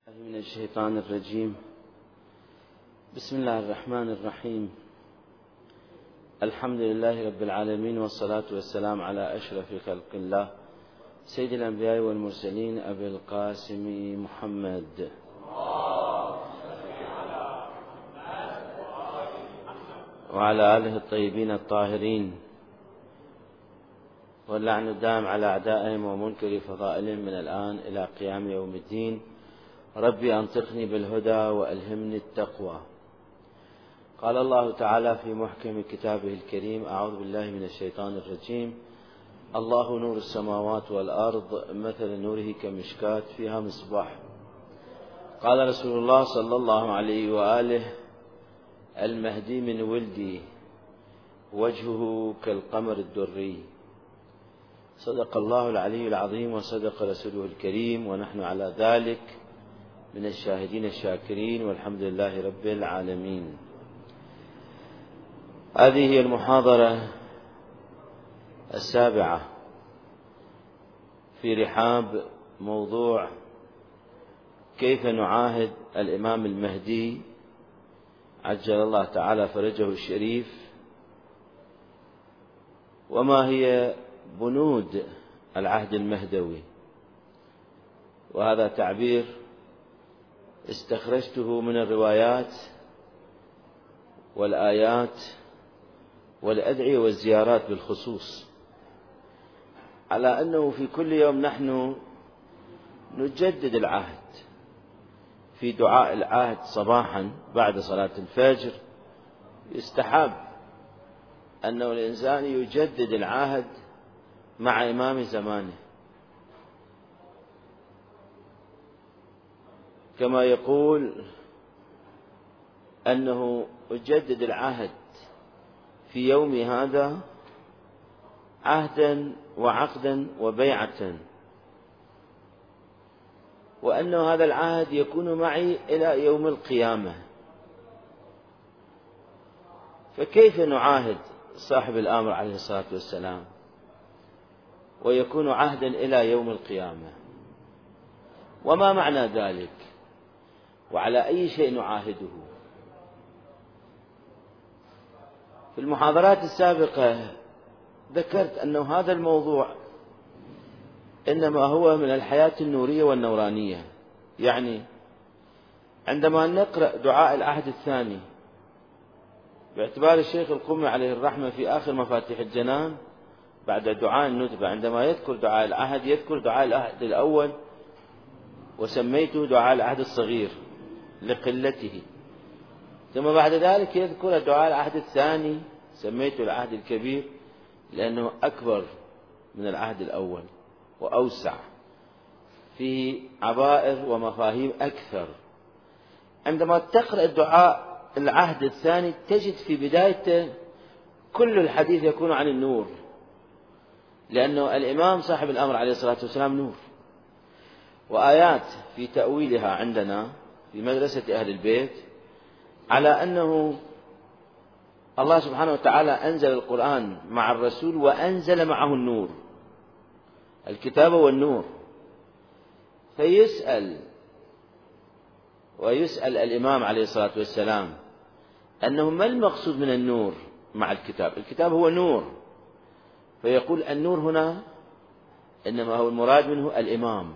من الشيطان الرجيم. بسم الله الرحمن الرحيم. الحمد لله رب العالمين، والصلاة والسلام على أشرف خلق الله سيد الأنبياء والمرسلين أبي القاسم محمد. وعلى آله الطيبين الطاهرين، واللعن الدائم على أعدائهم ومنكر فضائلهم من الآن إلى قيام يوم الدين. ربي أنطقني بالهدى وألهمني التقوى. قال الله تعالى في محكم كتابه الكريم: أعوذ بالله من الشيطان الرجيم. الله نور السماوات والأرض، مثل نوره كمشكاة فيها مصباح. قال رسول الله صلى الله عليه وآله: المهدي من ولدي، وجهه كالقمر الدري. صدق الله العلي العظيم، وصدق رسوله الكريم، ونحن على ذلك من الشاهدين الشاكرين، والحمد لله رب العالمين. هذه هي المحاضرة السابعة في رحاب موضوع كيف نعاهد الإمام المهدي عجل الله تعالى فرجه الشريف، وما هي بنود العهد المهدوي. وهذا تعبير استخرجته من الروايات والآيات والأدعية والزيارات بالخصوص، على أنه في كل يوم نحن نجدد العهد. في دعاء العهد صباحا بعد صلاة الفجر يستحب أنه الإنسان يجدد العهد مع إمام زمانه، كما يقول أنه أجدد العهد في يومي هذا عهدا وعقدا وبيعة، وأنه هذا العهد يكون معي إلى يوم القيامة. فكيف نعاهد صاحب الأمر عليه الصلاة والسلام ويكون عهدا إلى يوم القيامة؟ وما معنى ذلك؟ وعلى أي شيء نعاهده؟ في المحاضرات السابقة ذكرت أنه هذا الموضوع إنما هو من الحياة النورية والنورانية. يعني عندما نقرأ دعاء العهد الثاني باعتبار الشيخ القمي عليه الرحمة في آخر مفاتيح الجنان بعد دعاء الندبة، عندما يذكر دعاء العهد يذكر دعاء العهد الأول وسميته دعاء العهد الصغير لقلته، ثم بعد ذلك يذكر دعاء العهد الثاني سميته العهد الكبير لأنه أكبر من العهد الأول وأوسع، فيه عبائر ومفاهيم أكثر. عندما تقرأ الدعاء العهد الثاني تجد في بدايته كل الحديث يكون عن النور، لأنه الإمام صاحب الأمر عليه الصلاة والسلام نور، وآيات في تأويلها عندنا في مدرسة أهل البيت على أنه الله سبحانه وتعالى أنزل القرآن مع الرسول وأنزل معه النور، الكتاب والنور. فيسأل الإمام عليه الصلاة والسلام أنه ما المقصود من النور مع الكتاب؟ الكتاب هو نور، فيقول النور هنا إنما هو المراد منه الإمام.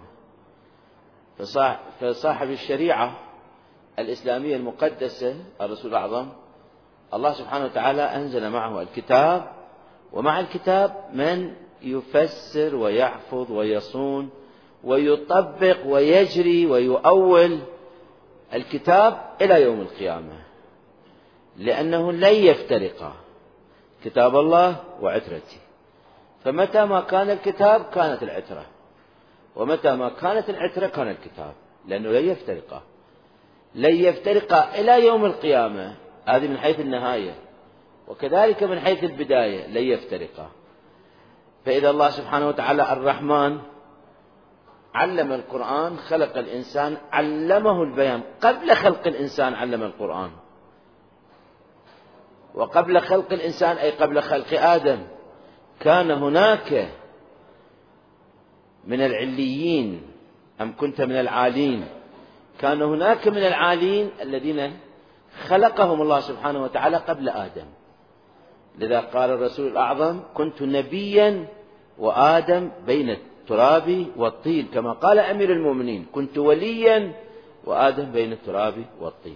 فصاحب الشريعة الإسلامية المقدسة الرسول الأعظم الله سبحانه وتعالى أنزل معه الكتاب، ومع الكتاب من يفسر ويحفظ ويصون ويطبق ويجري ويؤول الكتاب إلى يوم القيامة، لأنه لن يفترقا كتاب الله وعترتي. فمتى ما كان الكتاب كانت العترة، ومتى ما كانت العترة كان الكتاب، لأنه لن يفترقا إلى يوم القيامة. هذه من حيث النهاية، وكذلك من حيث البداية لن يفترقا. فإذا الله سبحانه وتعالى الرحمن علم القرآن، خلق الإنسان علمه البيان. قبل خلق الإنسان علم القرآن، وقبل خلق الإنسان أي قبل خلق آدم كان هناك من العليين أم كنت من العالين كان هناك من العالين الذين خلقهم الله سبحانه وتعالى قبل آدم. لذا قال الرسول الأعظم: كنت نبيا وآدم بين التراب والطين، كما قال أمير المؤمنين: كنت وليا وآدم بين التراب والطين.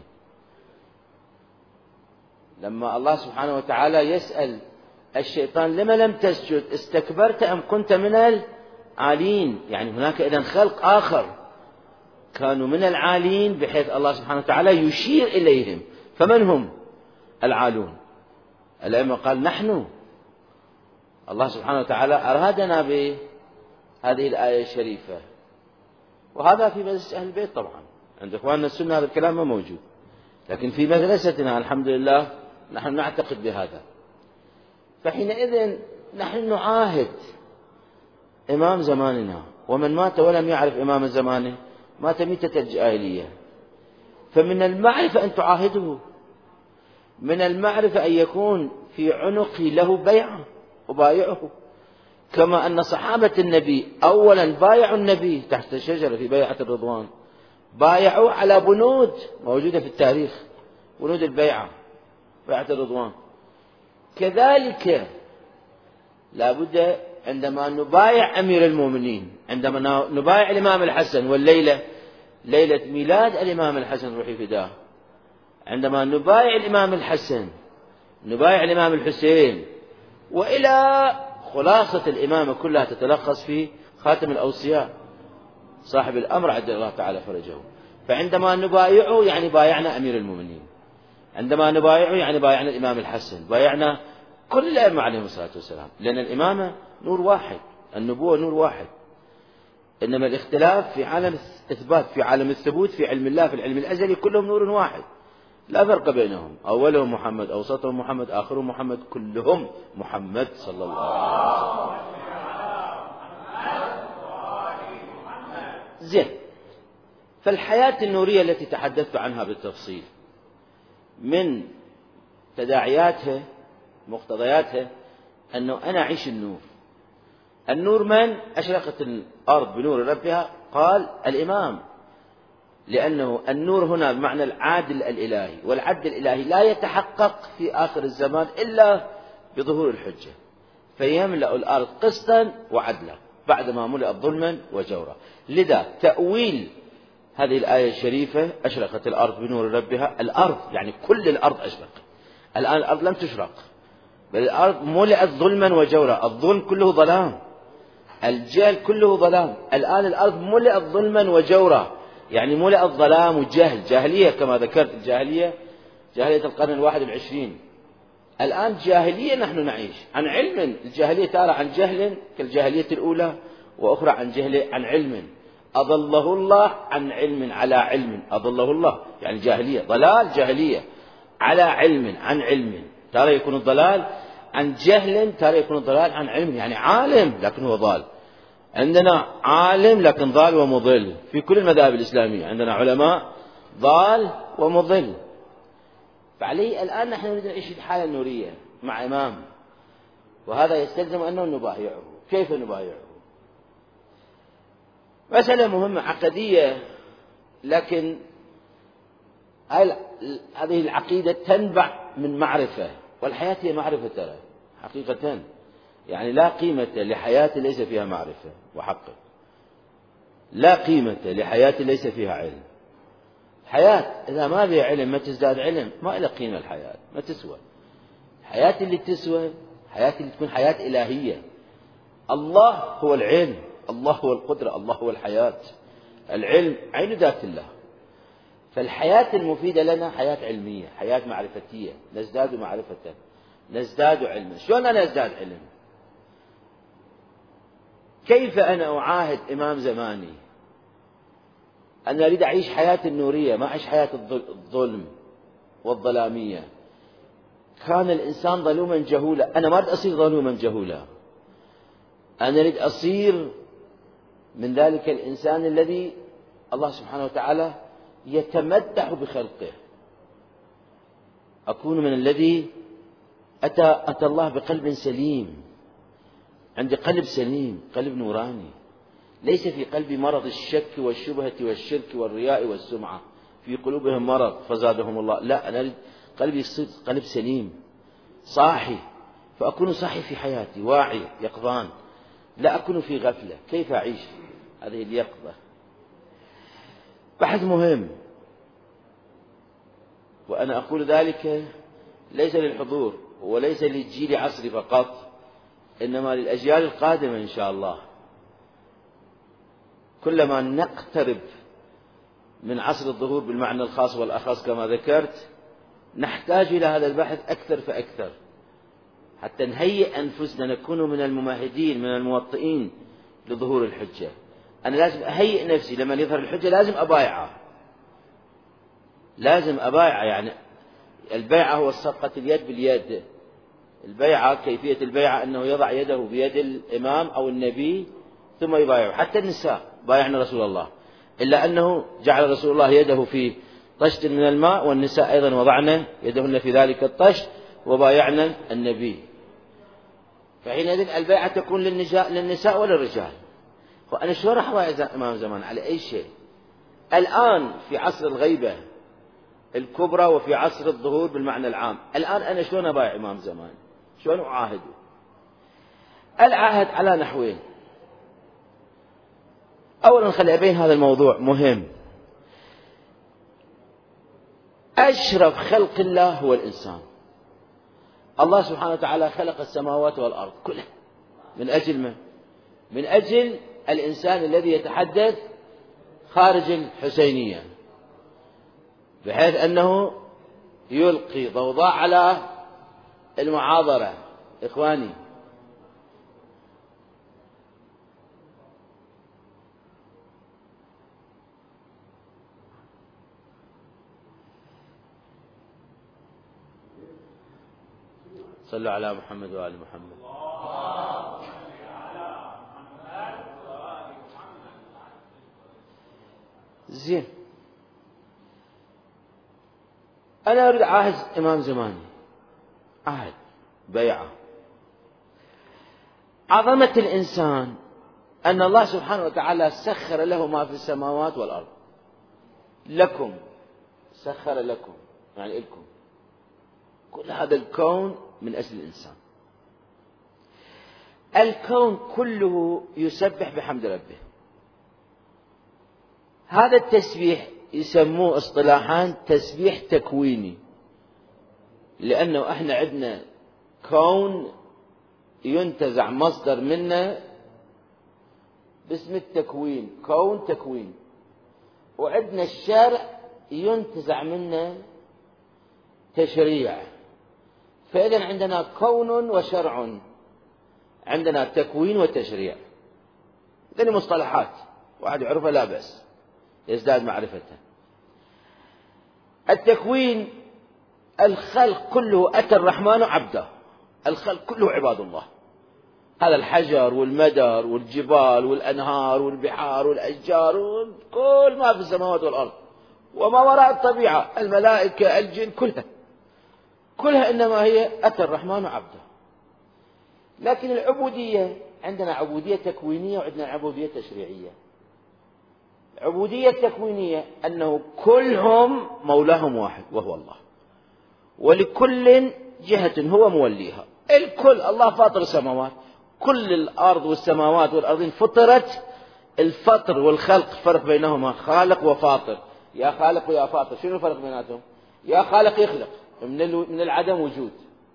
لما الله سبحانه وتعالى يسأل الشيطان: لما لم تسجد؟ استكبرت أم كنت من العالين؟ يعني هناك إذن خلق آخر كانوا من العالين، بحيث الله سبحانه وتعالى يشير إليهم. فمن هم العالون؟ الأئمة قال: نحن. الله سبحانه وتعالى أرادنا بهذه الآية الشريفة، وهذا في مدرسة أهل البيت. طبعا عند إخواننا السنة هذا الكلام ما موجود، لكن في مدرستنا الحمد لله نحن نعتقد بهذا. فحينئذ نحن نعاهد إمام زماننا، ومن مات ولم يعرف إمام زمانه مات ميتة الجاهلية. فمن المعرفة أن تعاهده، من المعرفة أن يكون في عنقي له بيعة وبايعه، كما أن صحابة النبي أولا بايعوا النبي تحت الشجرة في بيعة الرضوان، بايعوا على بنود موجودة في التاريخ، بنود البيعة، بيعة الرضوان. كذلك لا بد عندما نبايع أمير المؤمنين، عندما نبايع الإمام الحسن، والليلة ليلة ميلاد الإمام الحسن روحي فداه، عندما نبايع الإمام الحسن نبايع الإمام الحسين، وإلى خلاصة الإمامة كلها تتلخص في خاتم الأوصياء صاحب الأمر عجل الله تعالى فرجه. فعندما نبايعه يعني بايعنا أمير المؤمنين، عندما نبايعه يعني بايعنا الإمام الحسن، بايعنا كل الأئمة عليهم الصلاة والسلام، لأن الإمامة نور واحد، النبوة نور واحد، إنما الاختلاف في عالم الإثبات، في عالم الثبوت، في علم الله، في العلم الأزلي كلهم نور واحد لا فرق بينهم، أولهم محمد، أوسطهم محمد، آخرهم محمد، كلهم محمد صلى الله عليه وسلم. زين. فالحياة النورية التي تحدثت عنها بالتفصيل من تداعياتها مقتضياتها أنه أنا أعيش النور. النور من أشرقت الأرض بنور ربها؟ قال الإمام، لأنه النور هنا بمعنى العادل الإلهي، والعدل الإلهي لا يتحقق في آخر الزمان إلا بظهور الحجة، فيملأ الأرض قسطا وعدلا بعدما ملئت ظلما وجورا. لذا تأويل هذه الآية الشريفة أشرقت الأرض بنور ربها، الأرض يعني كل الأرض أشرقت. الآن الأرض لم تشرق، بل الأرض ملئت ظلما وجورا، الظلم كله ظلام، الجهل كله ظلام. الآن الأرض ملئت ظلما وجورا، يعني ملئت ظلام وجهل، جاهلية كما ذكرت، الجاهلية جاهلية القرن 21. الآن جاهلية نحن نعيش عن علم، الجاهلية تارة عن جهل كالجاهلية الأولى، وأخرى عن جهل عن علم. أضله الله عن علم على علم، أضله الله يعني جاهلية، ضلال جاهلية على علم عن علم. تارة يكون الضلال عن جهل، تارة يكون الضلال عن علم، يعني عالم لكن هو ضال. عندنا عالم لكن ضال ومضل في كل المذاهب الإسلامية، عندنا علماء ضال ومضل. فعليه الآن نحن نريد نعيش الحالة النورية مع إمام، وهذا يستلزم أنه نبايعه. كيف نبايعه؟ مسألة مهمة عقدية، لكن هذه العقيدة تنبع من معرفة، والحياة هي معرفة ترى حقيقة، يعني لا قيمة لحياة ليس فيها معرفة وحقق، لا قيمة لحياة ليس فيها علم. حياة إذا ما فيها علم ما تزداد علم ما إلى قيمة، الحياة ما تسوى. الحياة اللي تسوى حياة اللي تكون حياة إلهية. الله هو العلم، الله هو القدرة، الله هو الحياة. العلم عين ذات الله. فالحياة المفيدة لنا حياة علمية، حياة معرفتية، نزداد معرفة، نزداد علما. شلون أنا أزداد علم؟ كيف أنا أعاهد إمام زماني أن أريد أعيش حياة النورية، ما أعيش حياة الظلم والظلامية. كان الإنسان ظلوما جهولا، أنا ما أريد أصير ظلوما جهولا، أنا أريد أصير من ذلك الإنسان الذي الله سبحانه وتعالى يتمدح بخلقه، أكون من الذي أتى الله بقلب سليم، عندي قلب سليم، قلب نوراني. ليس في قلبي مرض الشك والشبهة والشرك والرياء والسمعة، في قلوبهم مرض فزادهم الله، لا، أنا قلبي يصير قلب سليم صاحي، فأكون صاحي في حياتي، واعي يقظان، لا أكون في غفلة. كيف أعيش هذه اليقظة؟ بحث مهم، وأنا أقول ذلك ليس للحضور وليس للجيل عصري فقط، إنما للأجيال القادمة إن شاء الله. كلما نقترب من عصر الظهور بالمعنى الخاص والأخص كما ذكرت، نحتاج إلى هذا البحث أكثر فأكثر، حتى نهيئ أنفسنا نكون من الممهدين من الموطئين لظهور الحجة. أنا لازم أهيئ نفسي لما يظهر الحجة، لازم أبايعه، لازم أبايعه. يعني البيعة هو صفقة اليد باليد. البيعة كيفية البيعة أنه يضع يده بيد الإمام أو النبي ثم يبايعه. حتى النساء بايعنا رسول الله، إلا أنه جعل رسول الله يده في طشت من الماء، والنساء أيضا وضعنا يدهن في ذلك الطشت وبايعنا النبي. فحينئذ البيعة تكون للنساء وللرجال. وأنا شو راح أبايع إمام زمان على أي شيء؟ الآن في عصر الغيبة الكبرى وفي عصر الظهور بالمعنى العام، الآن أنا شلون أبايع إمام زمان؟ شلون أعاهده؟ العهد على نحوين. أولا خلي أبين هذا الموضوع مهم. أشرف خلق الله هو الإنسان. الله سبحانه وتعالى خلق السماوات والأرض كلها من أجل من؟ من أجل الإنسان الذي يتحدث خارج الحسينية، بحيث أنه يلقي ضوضاء على المعاضرة. إخواني، صلوا على محمد وآل محمد. زين، أنا أريد عاهد إمام زماني، عهد بيعة. عظمة الإنسان أن الله سبحانه وتعالى سخر له ما في السماوات والأرض. لكم، سخر لكم يعني لكم كل هذا الكون من أجل الإنسان. الكون كله يسبح بحمد ربه. هذا التسبيح يسموه اصطلاحا تسبيح تكويني، لأنه احنا عندنا كون ينتزع مصدر منه باسم التكوين، كون تكوين، وعندنا الشرع ينتزع منه تشريع. فإذا عندنا كون وشرع، عندنا تكوين وتشريع. هذه مصطلحات واحد يعرفها لا بأس، يزداد معرفته. التكوين، الخلق كله أتى الرحمن عبده، الخلق كله عباد الله. هذا الحجر والمدر والجبال والأنهار والبحار والأشجار وكل ما في السماوات والأرض وما وراء الطبيعة، الملائكة الجن كلها إنما هي أتى الرحمن عبده. لكن العبودية، عندنا عبودية تكوينية وعندنا عبودية تشريعية. العبودية التكوينية أنه كلهم مولاهم واحد وهو الله، ولكل جهة هو موليها. الكل، الله فاطر السماوات، كل الأرض والسماوات والأرضين فطرت. الفطر والخلق فرق بينهما، خالق وفاطر. يا خالق ويا فاطر، شنو الفرق بيناتهم؟ يا خالق يخلق من العدم وجود،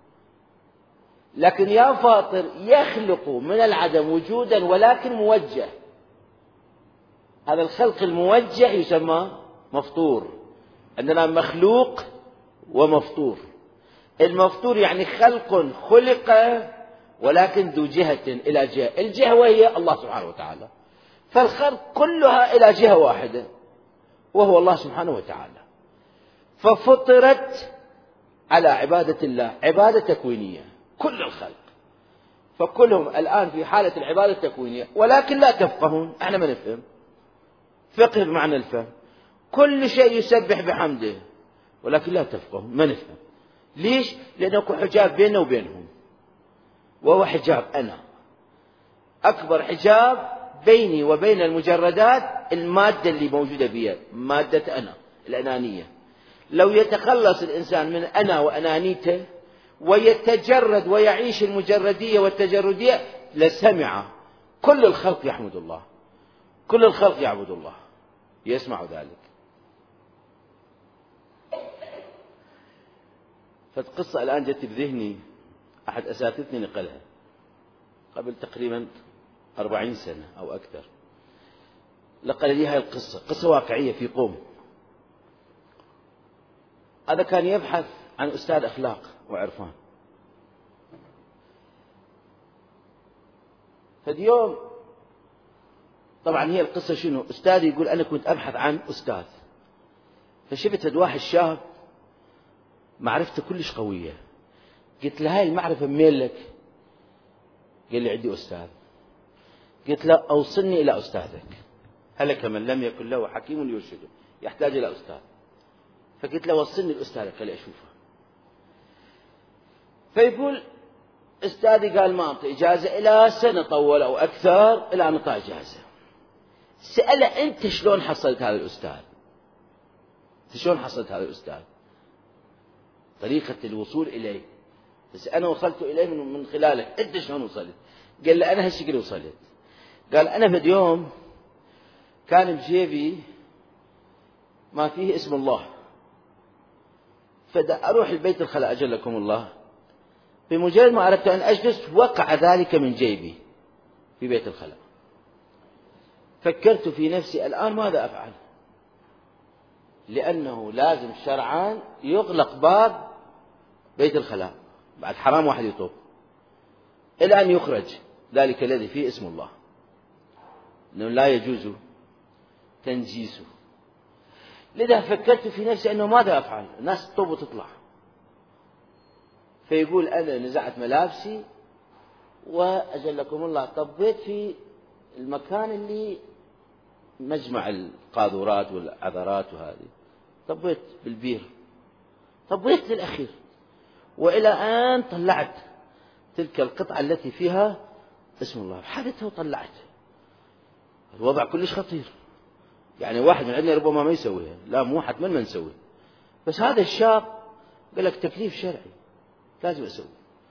لكن يا فاطر يخلق من العدم وجودا ولكن موجه. هذا الخلق الموجه يسمى مفطور. عندنا مخلوق ومفطور. المفطور يعني خلق خلق ولكن ذو جهة إلى جهة، الجهة وهي الله سبحانه وتعالى. فالخلق كلها إلى جهة واحدة وهو الله سبحانه وتعالى. ففطرت على عبادة الله، عبادة تكوينية كل الخلق. فكلهم الآن في حالة العبادة التكوينية، ولكن لا تفقهون. احنا ما نفهم فقه بمعنى الفهم. كل شيء يسبح بحمده ولكن لا تفقهون، ما نفهم. ليش؟ لأنه حجاب بيننا وبينهم، وهو حجاب أنا. أكبر حجاب بيني وبين المجردات المادة اللي موجودة بي، مادة أنا الأنانية. لو يتخلص الإنسان من أنا وأنانيته ويتجرد ويعيش المجردية والتجردية لسمع كل الخلق يحمد الله، كل الخلق يعبد الله، يسمع ذلك. فالقصة الآن جت بذهني، أحد أساتذتي نقلها قبل تقريبا 40 سنة أو أكثر، نقل لي هاي القصة، قصة واقعية في قوم. هذا كان يبحث عن أستاذ أخلاق وعرفان. فاليوم طبعا هي القصة شنو؟ أستاذ يقول أنا كنت أبحث عن أستاذ، فشفت هذا واحد شاب معرفته كلش قوية، قلت له هاي المعرفة منين لك؟ قال لي عندي أستاذ. قلت له أوصلني إلى أستاذك، هلك من لم يكن له حكيم يرشده، يحتاج إلى أستاذ. فقلت له وصلني لأستاذك خلي أشوفه. فيقول أستاذي قال ما أعطي إجازة إلى سنة طول أو أكثر إلى أن أعطي إجازة. سأله أنت شلون حصلت هذا الأستاذ؟ شلون حصلت هذا الأستاذ؟ طريقة الوصول إليه، بس أنا وصلت إليه من خلالك، أنت شلون وصلت؟ قال له أنا هالشكل وصلت. قال أنا في يوم كان بجيبي ما فيه اسم الله، فدا أروح البيت الخلاء أجلكم الله، بمجرد ما أردت أن أجلس وقع ذلك من جيبي في بيت الخلاء. فكرت في نفسي الآن ماذا أفعل؟ لأنه لازم شرعان يغلق باب بيت الخلاء، بعد حرام واحد يطوف إلى أن يخرج ذلك الذي فيه اسم الله، أنه لا يجوز تنجيسه. لذا فكرت في نفسي أنه ماذا أفعل؟ الناس تطوف وتطلع. فيقول أنا نزعت ملابسي وأجلكم الله طبيت في المكان اللي مجمع القاذورات والعذرات، وهذه طبيت بالبير، طبيت للأخير، وإلى أن طلعت تلك القطعة التي فيها اسم الله، حدثها وطلعت. الوضع كلش خطير، يعني واحد من عندنا ربما ما يسويها، لا مو حتما ما نسويها، بس هذا الشاب قال لك تكليف شرعي لازم أسوي.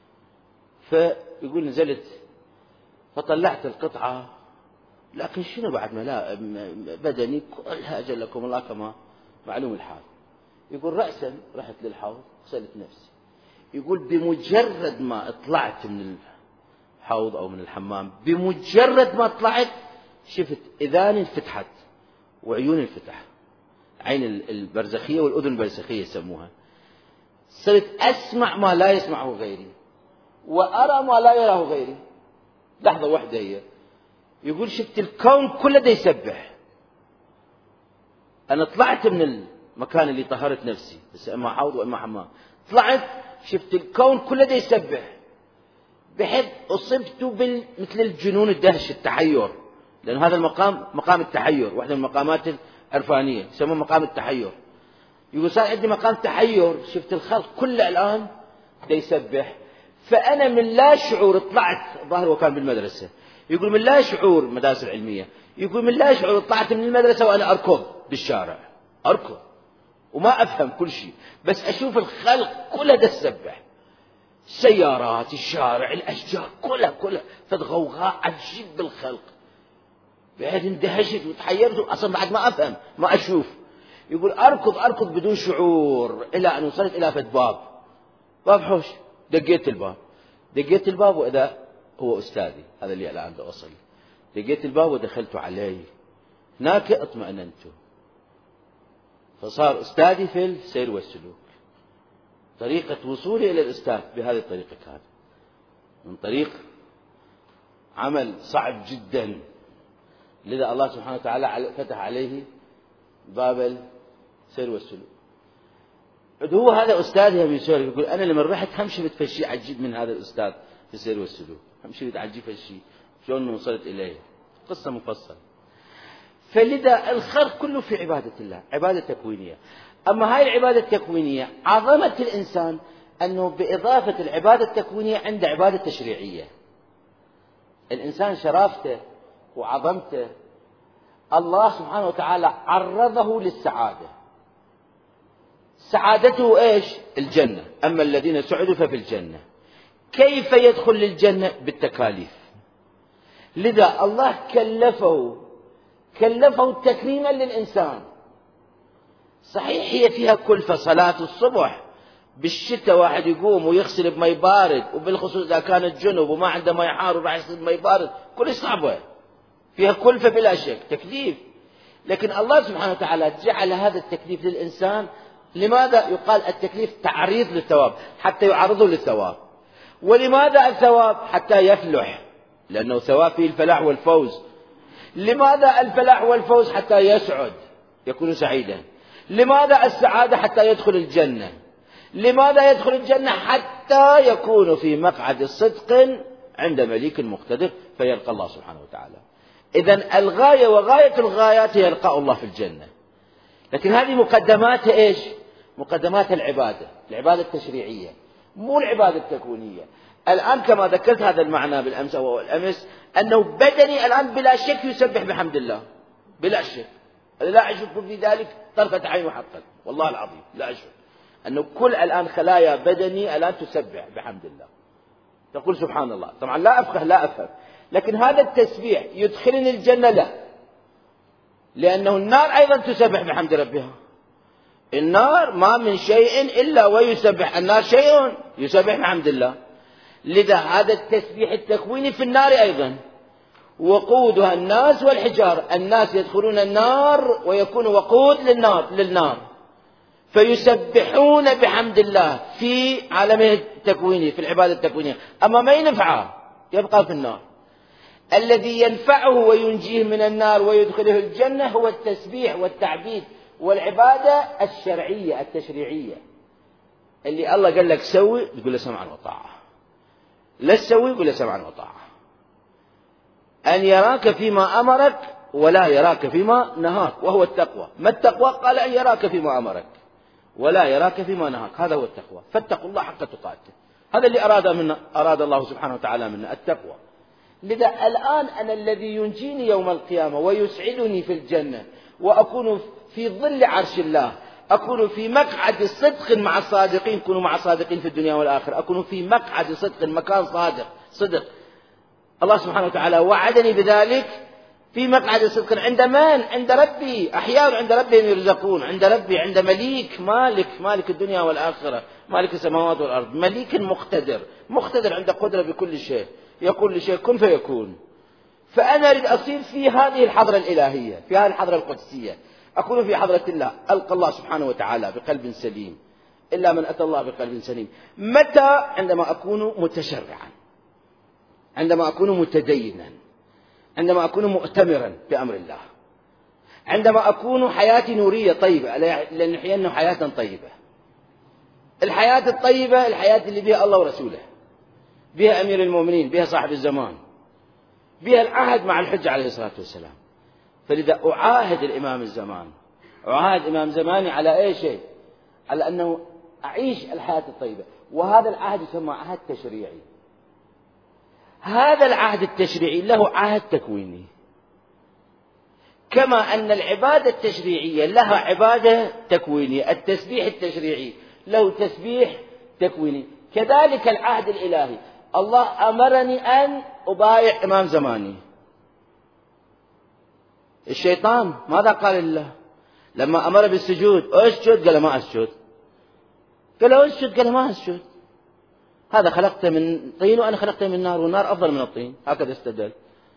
فيقول نزلت فطلعت القطعة، لكن شنو بعد ما بدني كلها أجلكم الله كما معلوم الحال. يقول رأسا رحت للحوض غسلت نفسي. يقول بمجرد ما طلعت من الحوض أو من الحمام، بمجرد ما طلعت شفت إذاني انفتحت وعيوني انفتح، عين البرزخية والأذن البرزخية يسموها. صرت أسمع ما لا يسمعه غيري وأرى ما لا يراه غيري. لحظة واحدة هي، يقول شفت الكون كله دا يسبح. أنا طلعت من المكان اللي طهرت نفسي، بس إما حوض وإما حمام، طلعت شفت الكون كله دا يسبح، بحيث أصبت مثل الجنون الدهش، التحير، لأن هذا المقام مقام التحير، واحدة من المقامات العرفانية يسموه مقام التحير. يقول صار عندي مقام تحير، شفت الخلق كله الآن دا يسبح. فأنا من لا شعور طلعت، ظاهر وكان بالمدرسة، يقول من لا شعور، مدارس العلمية، يقول من لا شعور طلعت من المدرسة وأنا أركض بالشارع، أركض وما أفهم كل شيء، بس أشوف الخلق كله دا يسبح، السيارات، الشارع، الأشجار، كلها فغوغاء عجيب بالخلق. بعد اندهشت وتحيرت، أصلا بعد ما أفهم ما أشوف. يقول أركض بدون شعور إلى أن وصلت إلى فد باب حوش. دقيت الباب وإذا هو أستاذي هذا اللي الآن دا أوصل. دقيت الباب ودخلت عليه، هناك اطمأننت، فصار أستاذي في السير والسلوك. طريقة وصولي إلى الأستاذ بهذه الطريقة كانت من طريق عمل صعب جدا. لذا الله سبحانه وتعالى فتح عليه باب السير والسلوك. هو هذا أستاذي أبي سوري، يقول أنا لما رحت همشي بتفشي عجيب من هذا الأستاذ في السير والسلوك، همشي بتعجيب فشي شلون وصلت إليه، قصة مفصلة. فلذا الخلق كله في عبادة الله، عبادة تكوينية. أما هاي العبادة التكوينية عظمة الإنسان أنه بإضافة العبادة التكوينية عنده عبادة تشريعية. الإنسان شرافته وعظمته الله سبحانه وتعالى عرضه للسعادة. سعادته إيش؟ الجنة. أما الذين سعدوا ففي الجنة. كيف يدخل للجنة؟ بالتكاليف. لذا الله كلفه تكريما للإنسان. صحيح هي فيها كلفة، صلاة الصبح بالشتاء واحد يقوم ويغسل بماء بارد، وبالخصوص إذا كانت جنوب وما عنده ماء حار وراح يغسل بماء بارد، كل صعبة، فيها كلفة بلا شك، تكليف. لكن الله سبحانه وتعالى جعل هذا التكليف للإنسان. لماذا؟ يقال التكليف تعريض للثواب، حتى يعرضه للثواب. ولماذا الثواب؟ حتى يفلح، لأنه ثواب فيه الفلاح والفوز. لماذا الفلاح والفوز؟ حتى يسعد، يكون سعيدا. لماذا السعادة؟ حتى يدخل الجنة. لماذا يدخل الجنة؟ حتى يكون في مقعد صدق عند مليك مقتدر فيلقى الله سبحانه وتعالى. إذن الغاية وغاية الغايات هي لقاء الله في الجنة. لكن هذه مقدمات إيش؟ مقدمات العبادة التشريعية، مو العبادة التكوينية. الآن كما ذكرت هذا المعنى بالأمس أو الأمس، أنه بدني الآن بلا شك يسبح بحمد الله، بلا شك، لا أشك في ذلك طرفة عين حقا، والله العظيم لا أشك أنه كل الآن خلايا بدني الآن تسبح بحمد الله، تقول سبحان الله. طبعا لا أفهم، لكن هذا التسبيح يدخلني الجنة؟ لا، لأنه النار أيضا تسبح بحمد ربها. النار ما من شيء إلا ويسبح، النار شيء يسبح بحمد الله. لذا هذا التسبيح التكويني في النار أيضا، وقودها الناس والحجار. الناس يدخلون النار ويكون وقود للنار فيسبحون بحمد الله في عالمه التكويني، في العبادة التكوينية. أما ما ينفعه يبقى في النار. الذي ينفعه وينجيه من النار ويدخله الجنة هو التسبيح والتعبيد والعبادة الشرعية التشريعية، اللي الله قال لك سوي تقول له سمعا وطاعة، لا تسوي يقول له سمعا وطاعة. أن يراك فيما أمرك ولا يراك فيما نهاك، وهو التقوى. ما التقوى؟ قال أن يراك فيما أمرك ولا يراك فيما نهاك، هذا هو التقوى. فاتقوا الله حق تقاته، هذا اللي أراد الله سبحانه وتعالى منا، التقوى. لذا الآن أنا الذي ينجيني يوم القيامة ويسعدني في الجنة، وأكون في ظل عرش الله، أكون في مقعد صدق مع الصادقين. كونوا مع الصادقين في الدنيا والآخرة. أكون في مقعد صدق، مكان صدق. الله سبحانه وتعالى وعدني بذلك، في مقعد صدق عند من؟ عند ربي. أحياء عند ربهم يرزقون، عند ربي، عند مليك، مالك الدنيا والآخرة، مالك السماوات والأرض، مليك مقتدر عنده قدرة بكل شيء، يقول لشيء كن فيكون. فأنا أريد أصير في هذه الحضرة الإلهية، في هذه الحضرة القدسية، أكون في حضرة الله، ألقى الله سبحانه وتعالى بقلب سليم. إلا من أتى الله بقلب سليم. متى؟ عندما أكون متشرعا، عندما أكون متدينا، عندما أكون مؤتمرا بأمر الله، عندما أكون حياتي نورية طيبة، لأن نحيينا حياة طيبة. الحياة الطيبة الحياة اللي بها الله ورسوله، بها أمير المؤمنين، بها صاحب الزمان، بها العهد مع الحجة عليه الصلاة والسلام. فلذا أعاهد الإمام الزمان، أعاهد إمام زماني على أي شيء؟ على أنه أعيش الحياة الطيبة. وهذا العهد يسمى عهد تشريعي. هذا العهد التشريعي له عهد تكويني، كما أن العبادة التشريعية لها عبادة تكوينية. التسبيح التشريعي له تسبيح تكويني، كذلك العهد الإلهي. الله أمرني أن أبايع إمام زماني. الشيطان ماذا قال الله لما أمر بالسجود؟ أسجد، قال ما أسجد. قال أسجد، قال ما أسجد. هذا خلقته من طين وأنا خلقته من نار، والنار أفضل من الطين، هكذا استدل.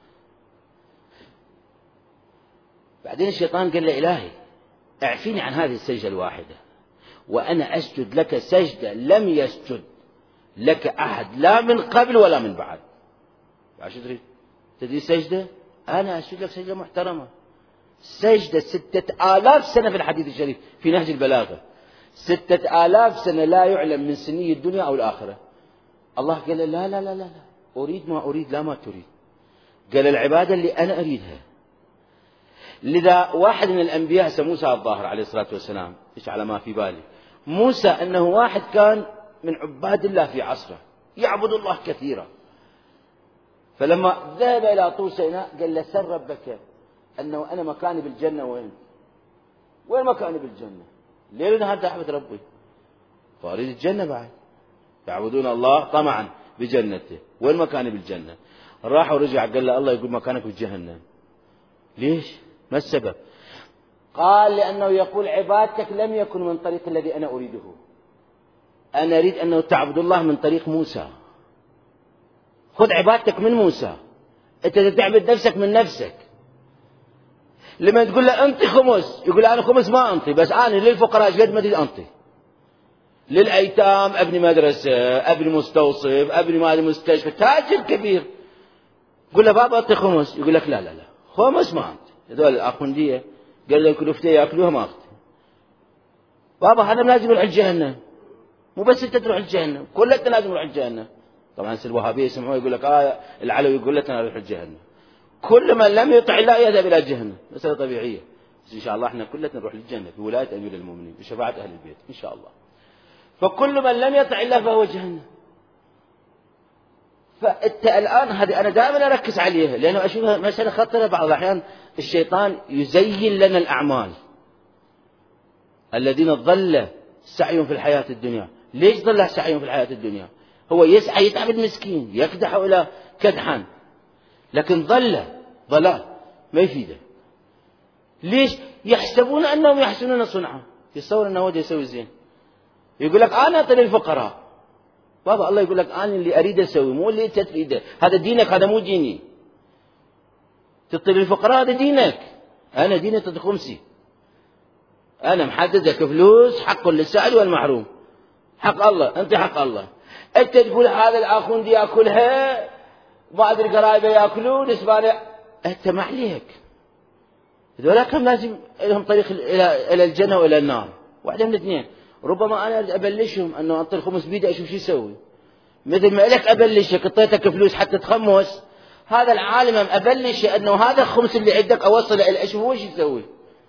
بعدين الشيطان قال له إلهي اعفيني عن هذه السجدة الواحدة، وأنا أسجد لك سجدة لم يسجد لك أحد، لا من قبل ولا من بعد. عشان تدري سجدة؟ أنا أسجد لك سجدة محترمة، سجدة 6000 سنة في الحديث الشريف في نهج البلاغة، 6000 سنة لا يعلم من سني الدنيا أو الآخرة. الله قال لا لا لا لا أريد ما أريد لا ما تريد. قال العبادة اللي أنا أريدها. لذا واحد من الأنبياء اسمه موسى الظاهر عليه الصلاة والسلام، إيش على ما في بالي موسى، أنه واحد كان من عباد الله في عصره، يعبد الله كثيرا. فلما ذهب إلى طور سيناء قال له سر ربك أنه أنا مكاني بالجنة. وين مكاني بالجنة؟ ليه نهار أحمد ربي؟ فأريد الجنة بعد، يعبدون الله طمعا بجنته. وين مكاني بالجنة؟ راح ورجع قال له الله يقول مكانك بالجهنم. ليش؟ ما السبب؟ قال لأنه يقول عبادتك لم يكن من طريق الذي أنا أريده، أنا أريد أنه تعبد الله من طريق موسى. خذ عبادتك من موسى، أنت تعبد نفسك من نفسك. لما تقول له أنطي خمس، يقول أنا خمس ما أنطي، بس أنا للفقراء قد ما أريد أنطي، للأيتام أبني مدرسة، أبني مستوصف، أبني مالي مستشفى، تاجر كبير. قل له بابا أنطي خمس، يقول لك لا لا لا خمس ما أنطي. هذول الأخوندية قال له كلفتي يأكلوها ما أخذ. بابا هذا لازم يروح الجهنم، مو بس أنت تروح الجهنم، كلنا لازم نروح الجهنم. طبعا الوهابية يسمعوه يقول لك العلوي يقول لك أنا أروح الجهنم. كل من لم يطع الله يذهب إلى الجهنم، مسألة طبيعية. إن شاء الله إحنا كلنا نروح للجنة بولاية أمير المؤمنين بشفاعة أهل البيت إن شاء الله. فكل من لم يطع الله فهو جهنم. فأنت الآن هذه أنا دائما أركز عليها لأنه أشوفها مسألة خطرة. بعض الأحيان الشيطان يزين لنا الأعمال. الذين ضل سعيهم في الحياة الدنيا. ليش ضل سعيهم في الحياة الدنيا؟ هو يسعى يتعب المسكين يكدح إلى كدحا، لكن ضلال ما يفيده. ليش؟ يحسبون أنهم يحسنون صنعا، يتصور أنه هو يسوي زين. يقول لك أنا أعطي للفقراء. بابا الله يقول لك أنا اللي أريد أسوي مو اللي أنت تريده، هذا دينك هذا مو ديني. تعطي للفقراء هذا دينك، أنا ديني تعطي خمسي. أنا محدد لك فلوس حق للسائل والمحروم، حق الله أنت حق الله. أنت تقول هذا الآخوندي يأكلها، بعض القرايبة يأكلون إسبانيا، أنت ما عليك. هذولا كم لازم لهم طريق إلى الجنة وإلى النار، واحدة من الاثنين. ربما أنا أبلشهم أنه أعطي الخمس بيدي أشوف شو يسوي، مثل ما لك أبلشك أعطيتك فلوس حتى تخمس. هذا العالم أبلش أنه هذا الخمس اللي عندك أوصله إلى أشوف هو شو يسوي.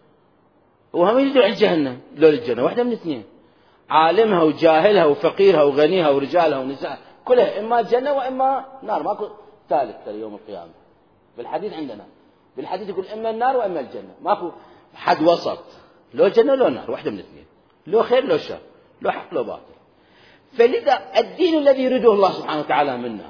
وهم يدعو الجهنم لو الجنة، واحدة من الاثنين. عالمها وجاهلها وفقيرها وغنيها ورجالها ونساء كلها إما جنة وإما نار، ماكو ثالث يوم القيامة. بالحديث عندنا بالحديث يقول إما النار وإما الجنة، ماكو حد وسط، لو جنة لو نار، واحدة من الاثنين، لو خير لو شر، لو حق لو باطل. فلذا الدين الذي يريده الله سبحانه وتعالى منا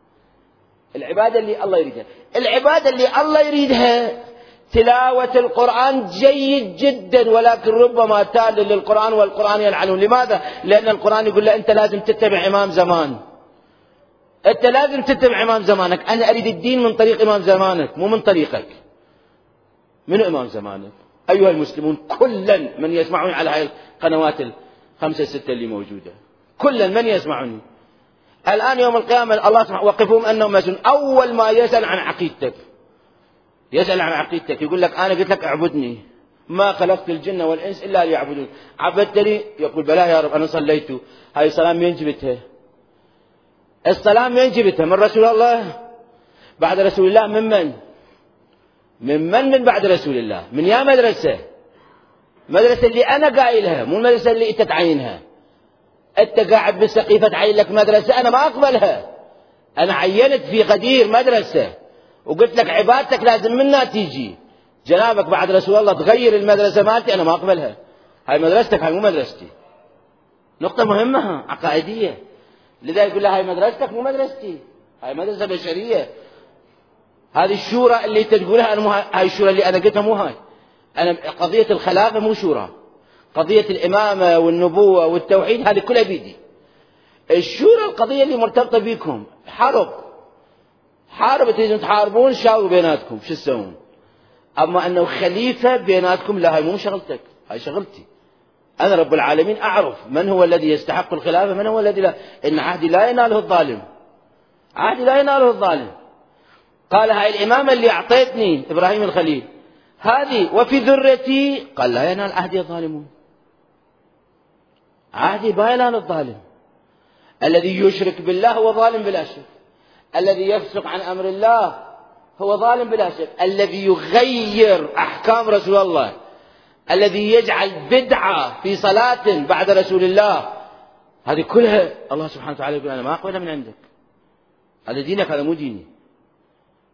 العبادة اللي الله يريدها. العبادة اللي الله يريدها تلاوة القرآن جيد جدا، ولكن ربما تال للقرآن والقرآن يلعنون. لماذا؟ لأن القرآن يقول له أنت لازم تتبع إمام زمان، أنت لازم تتبع إمام زمانك. أنا أريد الدين من طريق إمام زمانك مو من طريقك. من إمام زمانك؟ أيها المسلمون كلا من يسمعون على هذه القنوات الخمسة ستة اللي موجودة، كلا من يسمعني الآن يوم القيامة الله سبحانه وقفهم أنهم مسؤولون. أول ما يسأل عن عقيدتك، يسأل عن عقيدتك، يقول لك أنا قلت لك اعبدني، ما خلقت الجن والإنس إلا ليعبدون، عبدتني؟ يقول بلى يا رب أنا صليت. هاي الصلاة من جبتها؟ الصلاة من جبتها؟ من رسول الله؟ بعد رسول الله من بعد رسول الله؟ من يا مدرسة اللي أنا قايلها، مو المدرسة اللي أنت تعينها. أنت قاعد بالسقيفة تعين لك مدرسة، أنا ما أقبلها. أنا عينت في غدير مدرسة وقلت لك عبادتك لازم منها تيجي. جنابك بعد رسول الله تغير المدرسة مالتي، أنا ما أقبلها. هاي مدرستك، هاي مو مدرستي. نقطة مهمة عقائدية. لذا يقول لها هاي مدرستك مو مدرستي، هاي مدرسة بشرية. هذه الشورى اللي تقولها أنا هاي الشورى اللي أنا قلتها مو هاي. أنا قضية الخلافة مو شورى، قضية الإمامة والنبوة والتوحيد هذه كلها بيدي. الشورى القضية اللي مرتبطة بيكم، حارب تريدون تحاربون، شاوروا بيناتكم شو تسوون. أما أنه خليفة بيناتكم لا، هاي مو شغلتك، هاي شغلتي. أنا رب العالمين أعرف من هو الذي يستحق الخلافة، من هو الذي لا. إن عهدي لا يناله الظالم، عهدي لا يناله الظالم. قال هاي الإمامة اللي أعطيتني إبراهيم الخليل هذه وفي ذريتي، قال لا ينال عهدي الظالمون. عهدي لا ينال الظالم. الذي يشرك بالله هو ظالم بلا شك، الذي يفسق عن أمر الله هو ظالم بلا شك، الذي يغير أحكام رسول الله، الذي يجعل بدعة في صلاة بعد رسول الله، هذه كلها الله سبحانه وتعالى يقول أنا ما أقبلها من عندك، هذا دينك هذا مو ديني.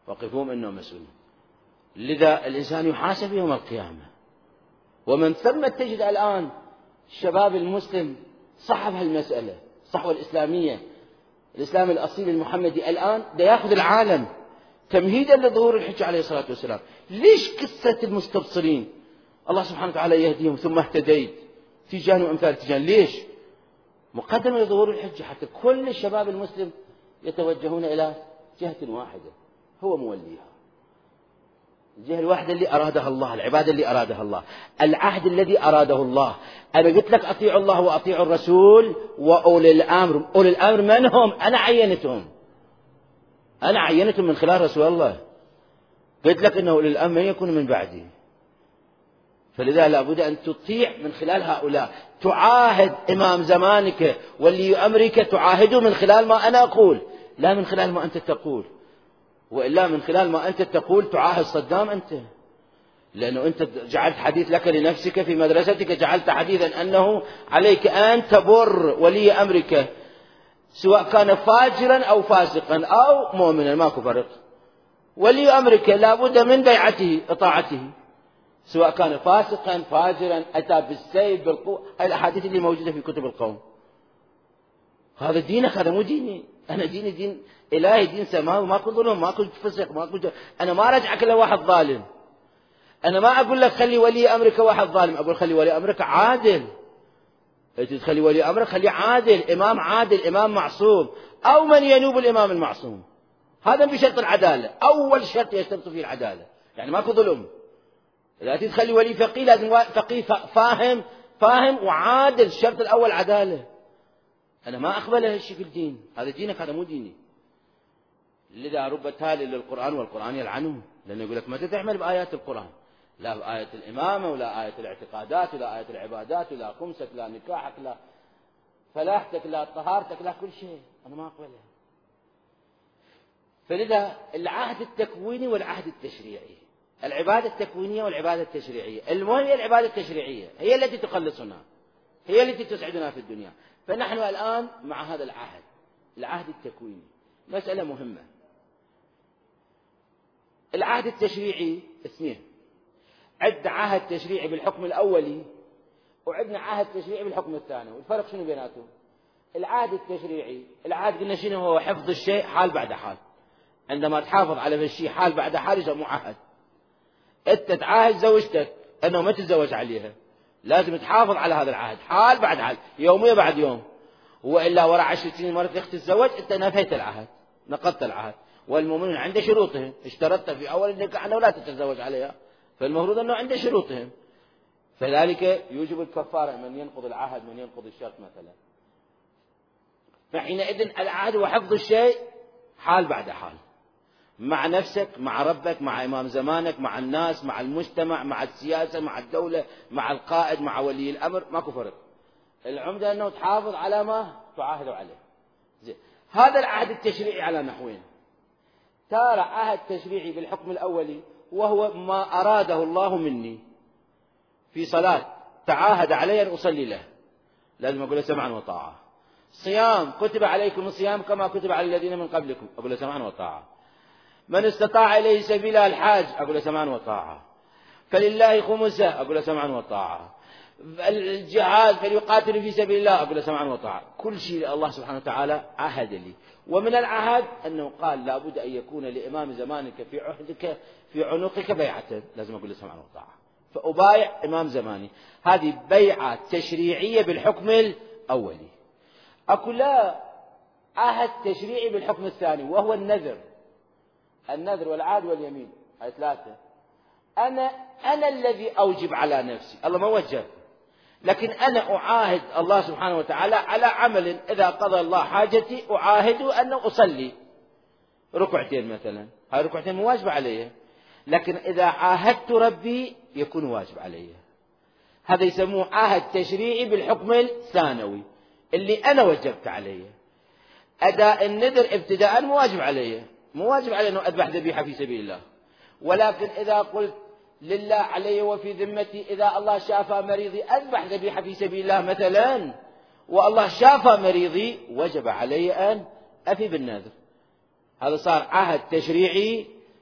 وقفوهم إنهم مسؤولون. لذا الإنسان يحاسب يوم القيامة. ومن ثم تجد الآن الشباب المسلم صحب هالمسألة صحوة الإسلامية، الإسلام الأصيل المحمدي الآن دا يأخذ العالم تمهيدا لظهور الحج عليه الصلاة والسلام. ليش قصة المستبصرين الله سبحانه وتعالى يهديهم ثم اهتديت تيجان وأمثال تيجان؟ ليش؟ مقدمة لظهور الحج حتى كل الشباب المسلم يتوجهون إلى جهة واحدة هو موليها، الجهة الواحدة اللي أرادها الله، العبادة اللي أرادها الله، العهد الذي أراده الله. أنا قلت لك أطيعوا الله وأطيعوا الرسول وأولي الأمر. أولي الأمر من هم؟ أنا عينتهم من خلال رسول الله. قلت لك أنه أولي الأمر من يكون من بعدي، فلذا لابد أن تطيع من خلال هؤلاء، تعاهد إمام زمانك واللي أمرك تعاهده من خلال ما أنا أقول، لا من خلال ما أنت تقول. وإلا من خلال ما أنت تقول تعاهد صدام أنت، لأنه أنت جعلت حديث لك لنفسك في مدرستك، جعلت حديثا أنه عليك أن تبر ولي أمرك سواء كان فاجرا أو فاسقا أو مؤمنا، ماكو فرق. ولي أمرك لابد من بيعته إطاعته سواء كان فاسقا فاجرا أتى بالسيف بالقوة. هذه الأحاديث اللي موجودة في كتب القوم. هذا دينك، هذا مو ديني. أنا ديني دين إلهي، دين سماوي، ماكو ظلم، ماكو فسق، ماكو أنا ما رجعك لواحد ظالم. أنا ما أقول لك خلي ولي أمرك واحد ظالم، أقول خلي ولي أمرك عادل. تخلي ولي أمرك خليه عادل، إمام عادل، إمام معصوم، أو من ينوب الإمام المعصوم. هذا بشرط العدالة، أول شرط يشترط فيه العدالة، يعني ماكو ظلم. إذا تخلي ولي فقيه لازم فقيه فاهم وعادل. الشرط الأول عدالة. أنا ما أقبل هالشكل دين، هذا دينك، هذا مو ديني. لذا رب تالي للقرآن والقرآن يلعنه، لأنه يقول لك ما تعمل بآيات القرآن، لا بآية الإمامة ولا آية الاعتقادات ولا آية العبادات ولا خمسك لا نكاحك لا فلاحتك لا طهارتك لا كل شيء، أنا ما أقبلها. فلذا العهد التكويني والعهد التشريعي، العبادة التكوينية والعبادة التشريعية، المهم هي العبادة التشريعية، هي التي تخلصنا، هي التي تسعدنا في الدنيا. فنحن الآن مع هذا العهد التكويني مسألة مهمة. العهد التشريعي اسمه، عد عهد تشريعي بالحكم الأولي وعدنا عهد تشريعي بالحكم الثانوي. الفرق شنو بيناتهم؟ العهد التشريعي، العهد قلنا شنو هو؟ حفظ الشيء حال بعد حال. عندما تحافظ على الشيء حال بعد حال يسموه عهد. انت تعاهد زوجتك انه ما تتزوج عليها، لازم تحافظ على هذا العهد حال بعد حال، يومية بعد يوم، وإلا وراء 10 سنين مرة أخت تتزوج أنت نفيت العهد، نقضت العهد. والمؤمنون عند شروطهم، اشترطت في أول النكاح أنه لا تتزوج عليها، فالمفروض أنه عند شروطهم، فذلك يوجب الكفارة من ينقض العهد، من ينقض الشرط مثلا. فحينئذ العهد هو حفظ الشيء حال بعد حال، مع نفسك، مع ربك، مع إمام زمانك، مع الناس، مع المجتمع، مع السياسة، مع الدولة، مع القائد، مع ولي الأمر، ماكو فرق. العمدة أنه تحافظ على ما تعاهد عليه. زين. هذا العهد التشريعي على نحوين. تارى عهد تشريعي بالحكم الأولي وهو ما أراده الله مني في صلاة، تعاهد علي أن أصلي له، لازم أقول له سمعا وطاعة. صيام، كتب عليكم الصيام كما كتب على الذين من قبلكم، أقول له سمعا وطاعة. من استطاع إليه سبيلا الحاج، أقول له سمعا وطاعة. فلله خمسه، أقول له سمعا وطاعة. الجهاد فليقاتل في سبيل الله، أقول له سمعا وطاعة. كل شيء الله سبحانه وتعالى عهد لي. ومن العهد أنه قال لابد أن يكون لإمام زمانك في عهدك في عنقك بيعة، لازم أقول له سمعا وطاعة، فأبايع إمام زماني. هذه بيعة تشريعية بالحكم الأولي. أقول لا، عهد تشريعي بالحكم الثاني وهو النذر والعهد واليمين، هاي ثلاثة. أنا الذي أوجب على نفسي، الله ما وجب، لكن أنا أعاهد الله سبحانه وتعالى على عمل إذا قضى الله حاجتي أعاهد أن أصلي ركعتين مثلا، هاي ركعتين مو واجب علي، لكن إذا عاهدت ربي يكون واجب علي. هذا يسموه عهد تشريعي بالحكم الثانوي اللي أنا وجبت عليه. أداء النذر ابتداء مو واجب علي، مو واجب علي أنه أذبح ذبيحة في سبيل الله، ولكن إذا قلت لله علي وفي ذمتي إذا الله شافى مريضي أذبح ذبيحة في سبيل الله مثلا، والله شافى مريضي وجب علي أن أفي بالنذر. هذا صار عهد تشريعي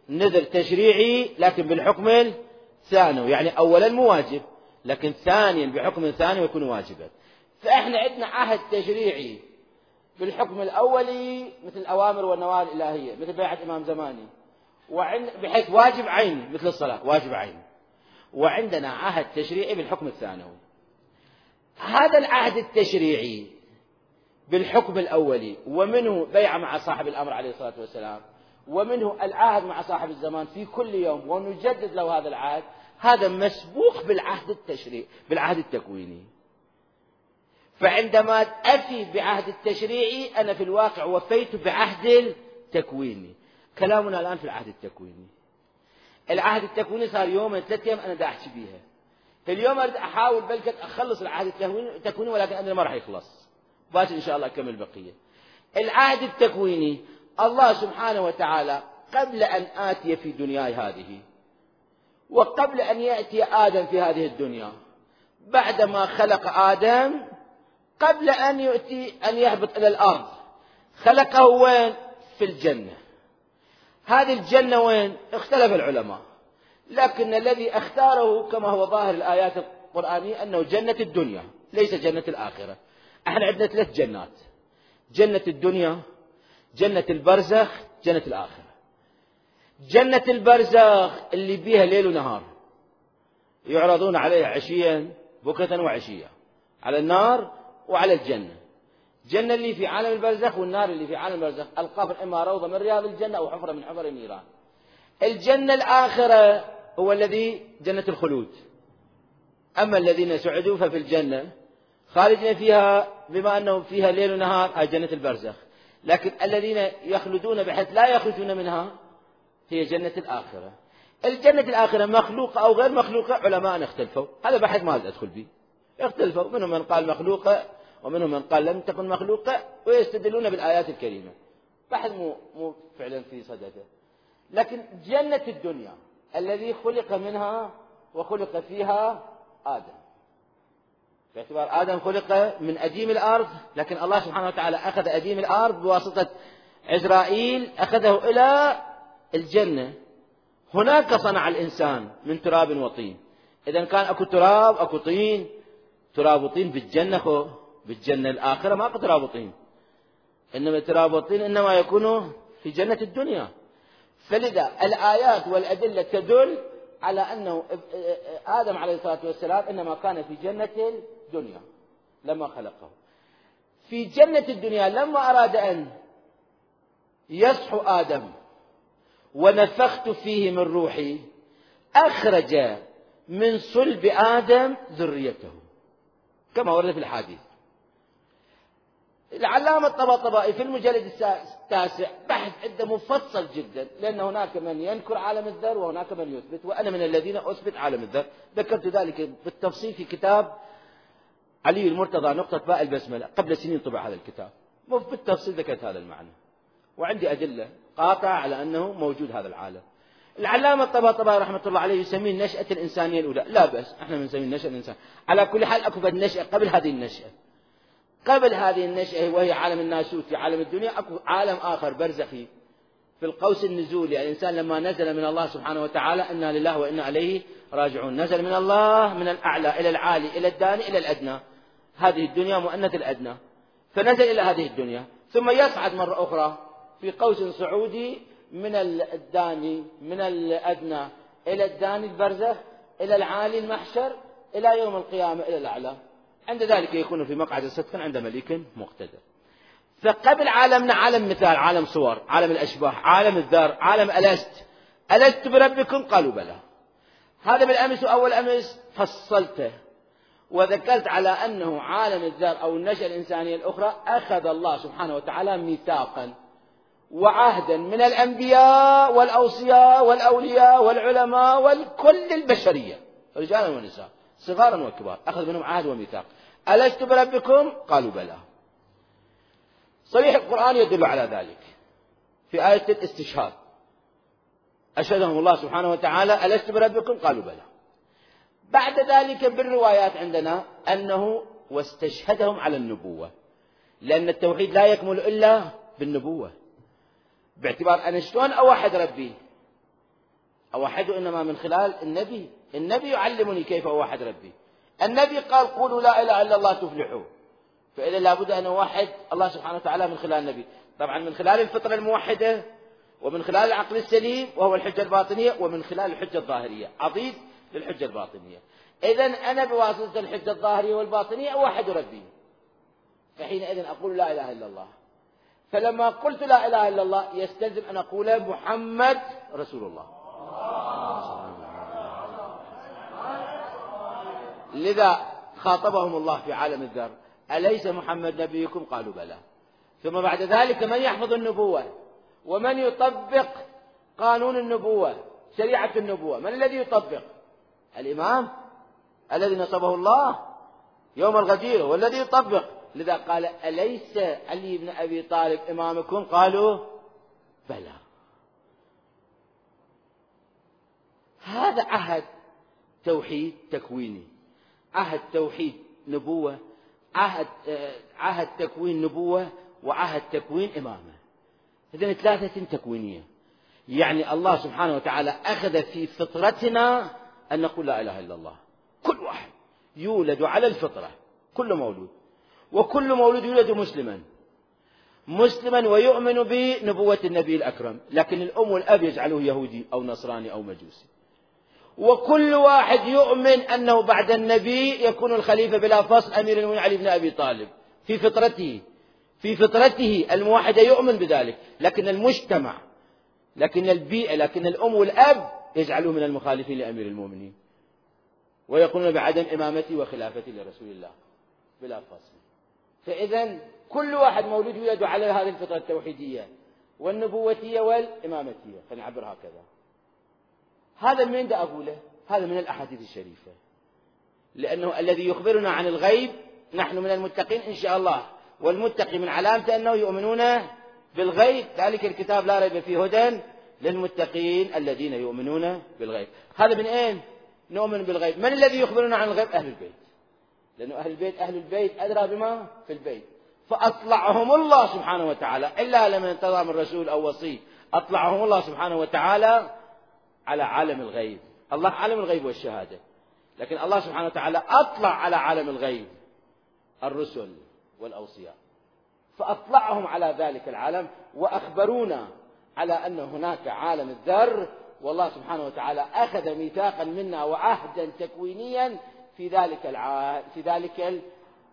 نذر تشريعي لكن بالحكم الثانوي، يعني أولا مو واجب لكن ثانيا بحكم ثاني يكون واجبا. فإحنا عندنا عهد تشريعي بالحكم الأولي مثل الأوامر والنواهي الإلهية مثل بيعة إمام زماني، بحيث واجب عيني مثل الصلاة واجب عيني، وعندنا عهد تشريعي بالحكم الثانوي. هذا العهد التشريعي بالحكم الأولي ومنه بيعة مع صاحب الأمر عليه الصلاة والسلام، ومنه العهد مع صاحب الزمان في كل يوم ونجدد له هذا العهد، هذا مسبوق بالعهد التكويني. فعندما أفي بعهد التشريعي أنا في الواقع وفيت بعهد التكويني. كلامنا الآن في العهد التكويني. العهد التكويني صار يومين 3 أيام أنا دا أحكي بيها. اليوم أريد أحاول بلكت أخلص العهد التكويني ولكن أنا ما راح يخلص، باكر إن شاء الله أكمل بقية. العهد التكويني الله سبحانه وتعالى قبل أن آتي في دنياي هذه وقبل أن يأتي آدم في هذه الدنيا، بعدما خلق آدم قبل أن يهبط إلى الأرض خلقه وين؟ في الجنة. هذه الجنة وين؟ اختلف العلماء، لكن الذي اختاره كما هو ظاهر الآيات القرآنية أنه جنة الدنيا ليس جنة الآخرة. احنا عندنا 3 جنات: جنة الدنيا، جنة البرزخ، جنة الآخرة. جنة البرزخ اللي بيها ليل ونهار يعرضون عليها عشيا بكرة وعشيا على النار وعلى الجنة. الجنة اللي في عالم البرزخ والنار اللي في عالم البرزخ القبر إما روضة من رياض الجنة أو حفرة من حفر النيران. الجنة الآخرة هو الذي جنة الخلود. أما الذين سعدوا ففي الجنة خالدين فيها بما أنه فيها ليل ونهار، هي جنة البرزخ. لكن الذين يخلدون بحيث لا يخرجون منها هي جنة الآخرة. الجنة الآخرة مخلوقة أو غير مخلوقة علماء اختلفوا، هذا بحث ما أدخل به. اختلفوا، منهم من قال مخلوقة ومنهم من قال لم تكن مخلوقة، ويستدلون بالآيات الكريمة. بحث مو فعلا في صدده. لكن جنة الدنيا الذي خلق منها وخلق فيها آدم، باعتبار آدم خلق من أديم الأرض، لكن الله سبحانه وتعالى أخذ أديم الأرض بواسطة عزرائيل أخذه إلى الجنة. هناك صنع الإنسان من تراب وطين. إذا كان أكو تراب أكو طين، تراب وطين بالجنة، بالجنة الآخرة ما أكو تراب وطين، إنما تراب وطين إنما يكون في جنة الدنيا. فلذا الآيات والأدلة تدل على أنه آدم عليه الصلاة والسلام إنما كان في جنة الدنيا لما خلقه. في جنة الدنيا لما أراد أن يصحو آدم ونفخت فيه من روحي أخرج من صلب آدم ذريته كما ورد في الحديث. العلامة الطباطبائي في المجلد 9 بحث عنده مفصل جدا، لأن هناك من ينكر عالم الذر وهناك من يثبت، وأنا من الذين أثبت عالم الذر. ذكرت ذلك بالتفصيل في كتاب علي المرتضى نقطة باء البسملة، قبل سنين طبع هذا الكتاب، بالتفصيل ذكرت هذا المعنى، وعندي أدلة قاطعة على أنه موجود هذا العالم. العلامة الطباطبائي رحمة الله عليه يسميه النشأة الإنسانية الأولى. لا بس احنا بنسميه النشأة الإنسان. على كل حال أكو النشأة قبل هذه النشأة، قبل هذه النشأة وهي عالم الناسوت في عالم الدنيا، أكو عالم آخر برزخي في القوس النزولي. يعني الإنسان لما نزل من الله سبحانه وتعالى إنا لله وإنا إليه راجعون، نزل من الله من الأعلى إلى العالي إلى الداني إلى الأدنى، هذه الدنيا مؤنث الأدنى، فنزل إلى هذه الدنيا ثم يصعد مرة أخرى في قوس صعودي من الداني من الأدنى إلى الداني البرزخ إلى العالي المحشر إلى يوم القيامة إلى الأعلى. عند ذلك يكون في مقعد صدق عند مليك مقتدر. فقبل عالمنا عالم مثال، عالم صور، عالم الأشباح، عالم الذر، عالم ألست بربكم قالوا بلى. هذا بالأمس وأول أمس فصلته وذكرت على أنه عالم الذر أو النشأة الإنسانية الأخرى أخذ الله سبحانه وتعالى ميثاقا وعهدا من الأنبياء والأوصياء والأولياء والعلماء والكل البشرية رجالا ونساء صغارا وكبار، أخذ منهم عهد وميثاق. ألست بربكم قالوا بلى. صريح القرآن يدل على ذلك في آية الاستشهاد، أشهدهم الله سبحانه وتعالى ألست بربكم قالوا بلى. بعد ذلك بالروايات عندنا أنه واستشهدهم على النبوة، لأن التوحيد لا يكمل إلا بالنبوة، باعتبار أنا شلون أوحد ربي أوحده إنما من خلال النبي. النبي يعلمني كيف أوحد ربي. النبي قال قولوا لا إله إلا الله تفلحوا. فإذا لابد أن أوحد الله سبحانه وتعالى من خلال النبي، طبعا من خلال الفطرة الموحدة، ومن خلال العقل السليم وهو الحجة الباطنية، ومن خلال الحجة الظاهرية أضيف للحجة الباطنية. إذن أنا بواسطة الحجة الظاهرية والباطنية أوحد ربي، فحينئذ أقول لا إله إلا الله. فلما قلت لا إله إلا الله يستلزم أن أقول محمد رسول الله. لذا خاطبهم الله في عالم الذر: أليس محمد نبيكم؟ قالوا بلى. ثم بعد ذلك من يحفظ النبوة ومن يطبق قانون النبوة، شريعة النبوة؟ من الذي يطبق؟ الإمام الذي نصبه الله يوم الغدير هو الذي يطبق. لذا قال: أليس علي بن أبي طالب إمامكم؟ قالوا بلى. هذا عهد توحيد تكويني، عهد توحيد نبوة، عهد تكوين نبوة، وعهد تكوين إمامة. إذن ثلاثة تكوينية. يعني الله سبحانه وتعالى أخذ في فطرتنا أن نقول لا إله إلا الله. كل واحد يولد على الفطرة، كل مولود، وكل مولود يولد مسلما ويؤمن بنبوة النبي الأكرم، لكن الأم والأب يجعله يهودي أو نصراني أو مجوسي. وكل واحد يؤمن أنه بعد النبي يكون الخليفة بلا فصل أمير المؤمنين علي بن أبي طالب، في فطرته الموحدة يؤمن بذلك. لكن المجتمع، لكن البيئة، لكن الأم والأب يجعلوه من المخالفين لأمير المؤمنين، ويقولون بعدم إمامتي وخلافتي لرسول الله بلا فصل. فإذا كل واحد مولود يولد على هذه الفطرة التوحيدية والنبوتية والإمامتية. فنعبر هكذا. هذا من دا أقوله؟ هذا من الأحاديث الشريفة، لأنه الذي يخبرنا عن الغيب نحن من المتقين إن شاء الله، والمتقي من علامته أنه يؤمنون بالغيب. ذلك الكتاب لا ريب فيه هدى للمتقين الذين يؤمنون بالغيب. هذا من أين نؤمن بالغيب؟ من الذي يخبرنا عن الغيب؟ أهل البيت، لأنه أهل البيت أدرى بما في البيت. فأطلعهم الله سبحانه وتعالى، إلا لمن انتظر من رسول أو وصي، أطلعهم الله سبحانه وتعالى على عالم الغيب. الله عالم الغيب والشهادة، لكن الله سبحانه وتعالى أطلع على عالم الغيب الرسل والأوصياء، فأطلعهم على ذلك العالم وأخبرونا على أن هناك عالم الذر. والله سبحانه وتعالى أخذ ميثاقا منا وعهدا تكوينيا في ذلك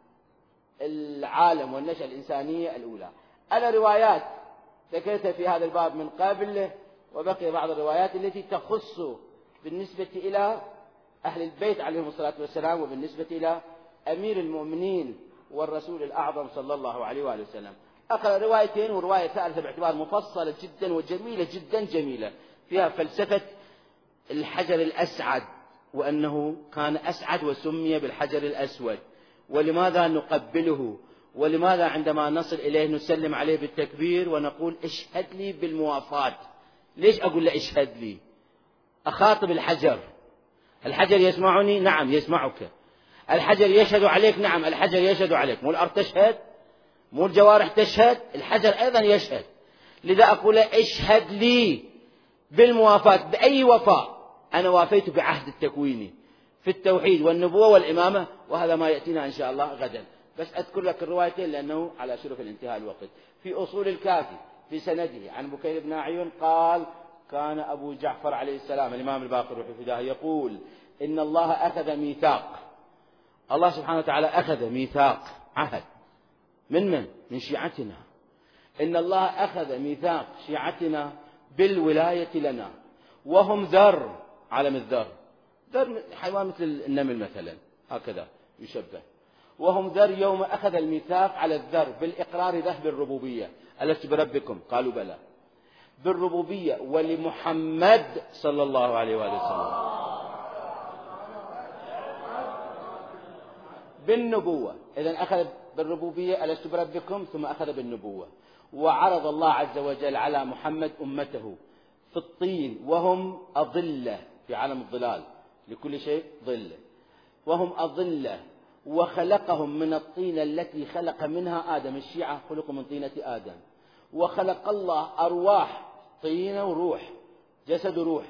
العالم والنشأة الإنسانية الأولى. أنا روايات ذكرتها في هذا الباب من قبل، وبقي بعض الروايات التي تخص بالنسبة إلى أهل البيت عليهم الصلاة والسلام، وبالنسبة إلى أمير المؤمنين والرسول الأعظم صلى الله عليه وآله وسلم. أقرأ روايتين ورواية ثالثة باعتبار مفصلة جدا وجميلة جدا جميلة، فيها فلسفة الحجر الأسعد، وأنه كان أسعد وسمي بالحجر الأسود، ولماذا نقبله، ولماذا عندما نصل إليه نسلم عليه بالتكبير ونقول اشهد لي بالموافاة. ليش أقول له اشهد لي؟ أخاطب الحجر يسمعني؟ نعم يسمعك. الحجر يشهد عليك؟ نعم الحجر يشهد عليك. مو الأرض تشهد، مو الجوارح تشهد، الحجر أيضا يشهد. لذا أقول له اشهد لي بالموافاة. بأي وفاء؟ أنا وافيت بعهد التكويني في التوحيد والنبوة والإمامة، وهذا ما يأتينا إن شاء الله غدا. بس أذكر لك الروايتين لأنه على شرف الانتهاء الوقت. في أصول الكافي في سنده عن بكير بن عيون قال: كان أبو جعفر عليه السلام الإمام الباقر روح فداه يقول: إن الله أخذ ميثاق، الله سبحانه وتعالى أخذ ميثاق عهد من شيعتنا. إن الله أخذ ميثاق شيعتنا بالولاية لنا، وهم ذر، عالم الذر، ذر حيوان مثل النمل مثلا، هكذا يشبه. وهم ذر يوم أخذ الميثاق على الذر بالإقرار له بالربوبية. ألست بربكم؟ قالوا بلى. بالربوبية ولمحمد صلى الله عليه وآله وسلم بالنبوة. إذن أخذ بالربوبية ألست بربكم، ثم أخذ بالنبوة. وعرض الله عز وجل على محمد أمته في الطين، وهم أضلة في عالم الظلال، لكل شيء ظلة، وهم أضلة. وخلقهم من الطين التي خلق منها آدم. الشيعة خلقوا من طينة آدم. وخلق الله أرواح، طين وروح، جسد وروح،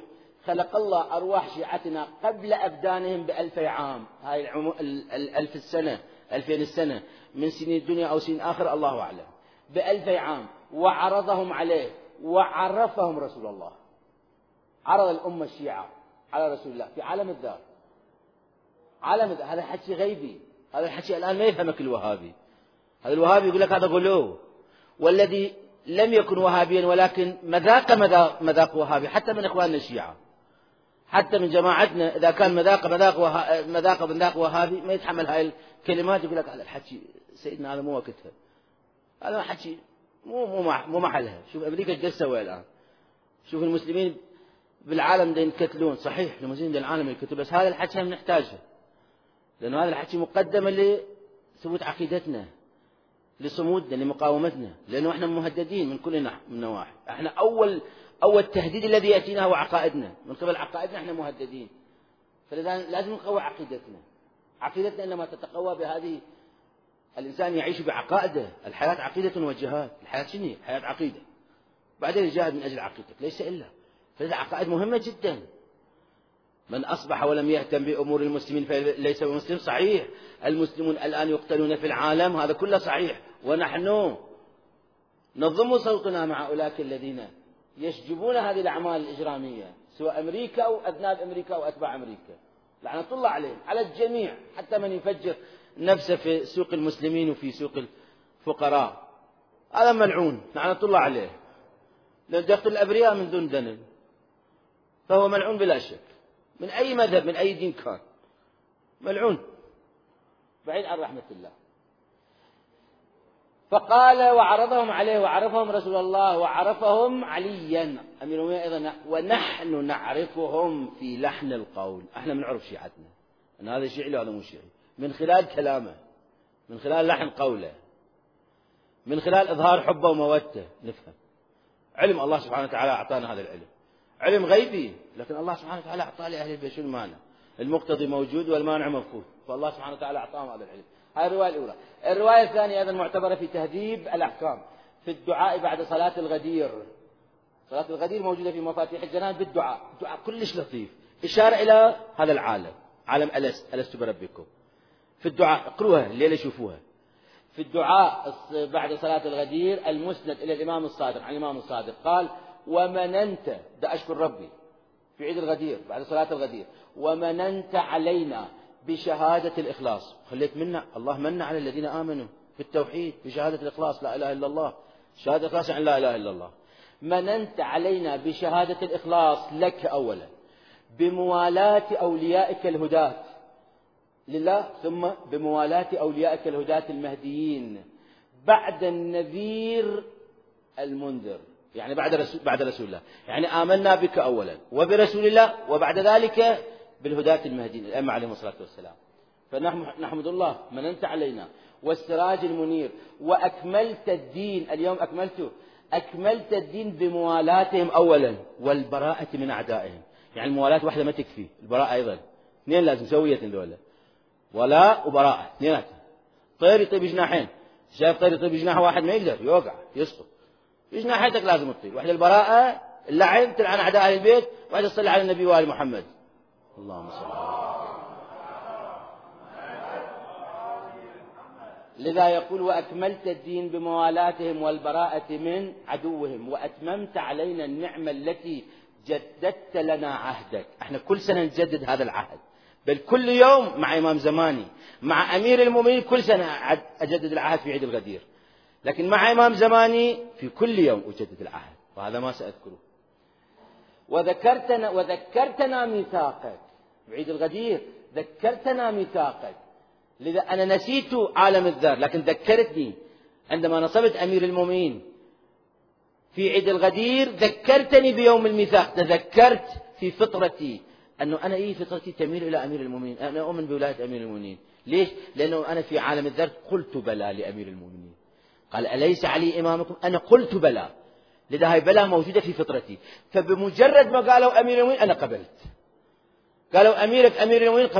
خلق الله أرواح شيعتنا قبل أبدانهم ب2000 عام، هاي 1000 السنة 2000 السنة من سنين الدنيا أو سنين آخر الله أعلم، ب2000 عام، وعرضهم عليه وعرفهم رسول الله. عرض الأمة الشيعة على رسول الله في عالم الذات. عالم الذات هذا حكي غيبي، هذا الحكي الآن ما يفهمك الوهابي. هذا الوهابي يقول لك هذا غلو، والذي لم يكن وهابيا ولكن مذاق وهابي، حتى من إخواننا الشيعة، حتى من جماعتنا، إذا كان مذاق وهابي ما يتحمل هاي الكلمات، يقول لك هذا الحكي سيدنا هذا مو وقتها، هذا حكي مو محلها. شوف أمريكا ايش تسوي الآن، شوف المسلمين بالعالم دين ينقتلون، صحيح المسلمين بالعالم ينقتلون، بس هذا الحكي هم نحتاجه، لأنه هذا الحكي مقدمة لثبوت عقيدتنا، لصمودنا، لمقاومتنا، لأنه احنا مهددين من كل نواحي. احنا أول تهديد الذي يأتينا هو عقائدنا، من قبل عقائدنا احنا مهددين، فلذا لازم نقوي عقيدتنا. عقيدتنا إنما تتقوى بهذه، الإنسان يعيش بعقائده، الحياة عقيدة وجهاد، الحياة شنو؟ الحياة عقيدة، بعدين يجاهد من أجل عقيدتك، ليس إلا. فلذا عقائد مهمة جدا. من أصبح ولم يهتم بأمور المسلمين فليس بمسلم، صحيح المسلمون الآن يقتلون في العالم، هذا كله صحيح، ونحن نضم صوتنا مع أولئك الذين يشجبون هذه الأعمال الإجرامية، سواء أمريكا أو أذناب أمريكا أو أتباع أمريكا، لعنة الله عليهم، على الجميع، حتى من يفجر نفسه في سوق المسلمين وفي سوق الفقراء، هذا ملعون لعنة الله عليه، لأنه يقتل الأبرياء من دون ذنب، فهو ملعون بلا شك، من أي مذهب من أي دين كان ملعون بعيد عن رحمة الله. فقال وعرضهم عليه وعرفهم رسول الله وعرفهم عليا أمير المؤمنين أيضا، ونحن نعرفهم في لحن القول. احنا بنعرف شيعتنا أن هذا شيعي وهذا مو شيعي من خلال كلامه، من خلال لحن قوله، من خلال إظهار حبه ومودته، نفهم. علم الله سبحانه وتعالى أعطانا هذا العلم، علم غيبي، لكن الله سبحانه وتعالى أعطاه لأهل البيت. شو المانع؟ المقتضي موجود والمانع مفقود، فالله سبحانه وتعالى أعطاهم هذا العلم. هذه الرواية الأولى. الرواية الثانية أيضا معتبرة في تهذيب الأحكام، في الدعاء بعد صلاة الغدير. صلاة الغدير موجودة في مفاتيح الجنان بالدعاء، الدعاء كلش لطيف، إشارة إلى هذا العالم، عالم ألست بربكم. في الدعاء اقروها الليلة شوفوها. في الدعاء بعد صلاة الغدير المسند إلى الإمام الصادق عن الإمام الصادق قال: ومننت، ده أشكر ربي في عيد الغدير بعد صلاة الغدير، ومننت علينا بشهادة الإخلاص. خليت منا، الله من على الذين آمنوا بالتوحيد بشهادة الإخلاص، لا إله إلا الله، شهادة الإخلاص عن لا إله إلا الله. مننت علينا بشهادة الإخلاص لك أولا، بموالاة أوليائك الهداة لله، ثم بموالاة أوليائك الهداة المهديين بعد النذير المنذر، يعني بعد رسول الله، يعني آمنا بك أولا وبرسول الله وبعد ذلك بالهداة المهديين الأئمة عليهم الصلاة والسلام. فنحمد الله مننت علينا، والسراج المنير، وأكملت الدين، اليوم أكملت الدين بموالاتهم أولا والبراءة من أعدائهم. يعني الموالاة واحدة ما تكفي، البراءة أيضا، اثنين لازم سوية دولة، ولاء وبراءة اثنين. طير يطيب جناحين، شايف طير يطيب جناح واحد ما يقدر، يوقع يسقط، بجناحيتك لازم تطير، واحدة البراءة اللعن تلعن أعداء أهل البيت، واحدة تصلي على النبي وآل محمد. اللهم صل على. لذا يقول: وأكملت الدين بموالاتهم والبراءة من عدوهم، وأتممت علينا النعمة التي جددت لنا عهدك. احنا كل سنة نجدد هذا العهد، بل كل يوم مع إمام زماني مع أمير المؤمنين كل سنة أجدد العهد في عيد الغدير، لكن مع إمام زماني في كل يوم أجدد العهد، وهذا ما سأذكره. وذكرتنا ميثاقك بعيد الغدير، ذكرتنا ميثاقك. لذا أنا نسيت عالم الذر، لكن ذكرتني عندما نصبت أمير المؤمنين في عيد الغدير، ذكرتني بيوم الميثاق. تذكرت في فطرتي أنه أنا فطرتي تميل إلى أمير المؤمنين، أنا أؤمن بولاية أمير المؤمنين. ليش؟ لأنه أنا في عالم الذر قلت بلى لأمير المؤمنين، قال: أليس علي إمامكم؟ أنا قلت بلى. لذا هاي بلى موجودة في فطرتي، فبمجرد ما قالوا أمير المؤمنين أنا قبلت، قالوا أميرك أمير المؤمنين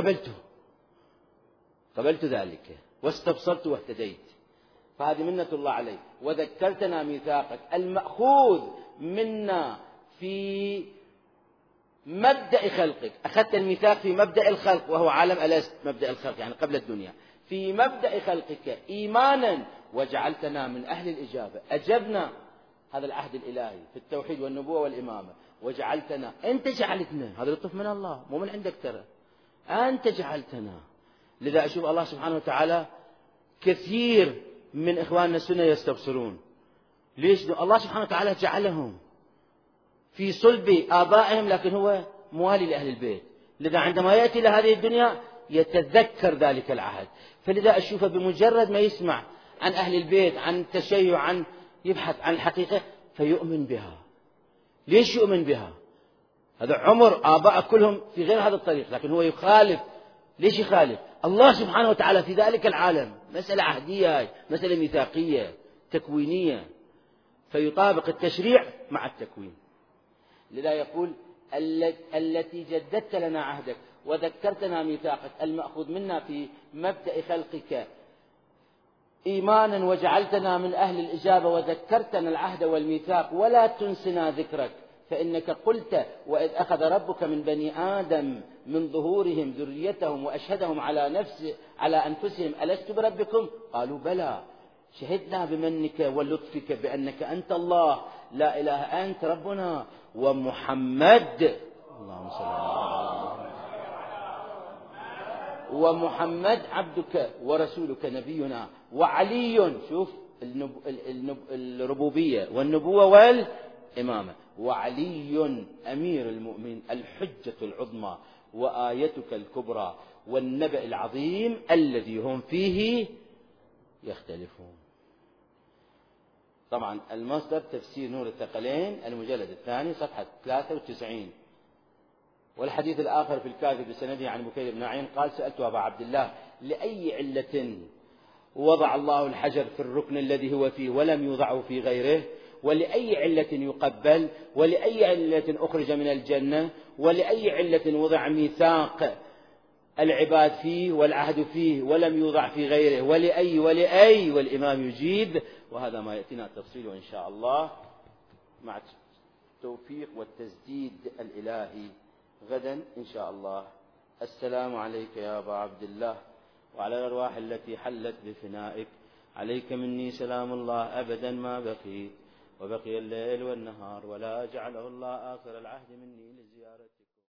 قبلت ذلك واستبصرت واهتديت. فهذه منة الله عليه. وذكرتنا ميثاقك المأخوذ منا في مبدأ خلقك، أخذت الميثاق في مبدأ الخلق وهو عالم ألست، مبدأ الخلق يعني قبل الدنيا، في مبدأ خلقك إيمانا وجعلتنا من أهل الإجابة، أجبنا هذا العهد الإلهي في التوحيد والنبوة والإمامة، وجعلتنا، أنت جعلتنا، هذا لطف من الله مو من عندك ترى، أنت جعلتنا. لذا أشوف الله سبحانه وتعالى كثير من إخواننا السنة يستبصرون، ليش؟ الله سبحانه وتعالى جعلهم في صلب آبائهم، لكن هو موالي لأهل البيت، لذا عندما يأتي لهذه الدنيا يتذكر ذلك العهد. فلذا أشوفه بمجرد ما يسمع عن أهل البيت، عن التشيع، عن يبحث عن الحقيقة فيؤمن بها. ليش يؤمن بها؟ هذا عمر آباء كلهم في غير هذا الطريق، لكن هو يخالف. ليش يخالف؟ الله سبحانه وتعالى في ذلك العالم، مسألة عهدية، مسألة ميثاقية تكوينية، فيطابق التشريع مع التكوين. لذا يقول التي جددت لنا عهدك وذكرتنا ميثاقك المأخوذ منا في مبدأ خلقك إيمانا وجعلتنا من أهل الإجابة وذكرتنا العهد والميثاق ولا تنسنا ذكرك، فإنك قلت وإذ أخذ ربك من بني آدم من ظهورهم ذريتهم وأشهدهم على أنفسهم ألست بربكم؟ قالوا بلى شهدنا بمنك ولطفك بأنك أنت الله لا إله أنت ربنا ومحمد، اللهم صل على محمد، ومحمد عبدك ورسولك نبينا وعلي، شوف الربوبية والنبوة والإمامة، وعلي أمير المؤمنين الحجة العظمى وآيتك الكبرى والنبأ العظيم الذي هم فيه يختلفون. طبعا المصدر تفسير نور الثقلين المجلد الثاني صفحة 93. والحديث الآخر في الكافي بسنده عن بكير بن عين قال سألت أبا عبد الله لأي علة وضع الله الحجر في الركن الذي هو فيه ولم يوضعه في غيره، ولأي علة يقبل، ولأي علة أخرج من الجنة، ولأي علة وضع ميثاق العباد فيه والعهد فيه ولم يوضع في غيره، ولأي والإمام يجيب. وهذا ما يأتينا تفصيله إن شاء الله مع التوفيق والتسديد الإلهي غدا إن شاء الله. السلام عليك يا أبا عبد الله وعلى الأرواح التي حلت بفنائك، عليك مني سلام الله أبدا ما بقيت، وبقي الليل والنهار، ولا جعله الله آخر العهد مني لزيارتك.